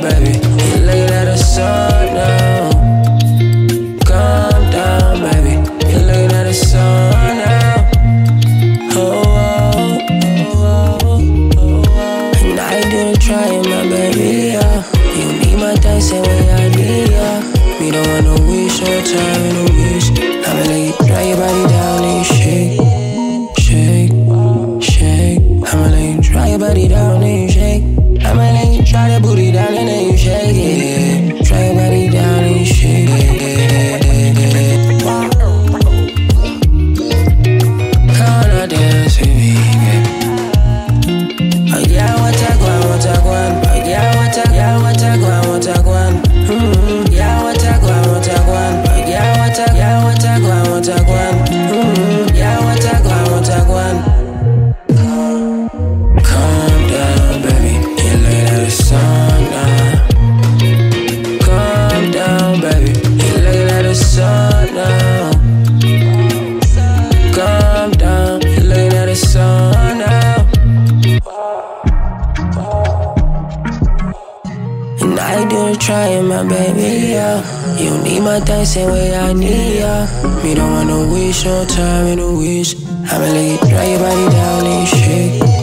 baby. You're looking at the sun now. Calm down, baby. You're looking at the sun now. Oh, oh, oh, oh, oh. And I didn't try it, my baby, yeah. You need my dancing when I need ya. Me don't want no wish, no time, no wish. I'ma let you drag your body down and shake, shake, shake. I'ma let you drag your body down and shake. I'ma let you try the booty down and then you shake it. Drag your body down and shake it. Come on, dance with me, yeah. Oh yeah, what I want, what I want. Oh yeah, what I want, what I want. Yeah, what I want, what I want. Oh yeah, what I want, what I want. Yeah, what I want, what I want. Calm down, baby. You're looking at the sun now. Calm down, baby. You're looking at the sun now. Calm down. You're looking at the sun now. And I didn't try it, my baby, yeah. You need my dancing way I need ya. Me don't want no wish, no time, and no wish. I'ma let you drag your body down and shake.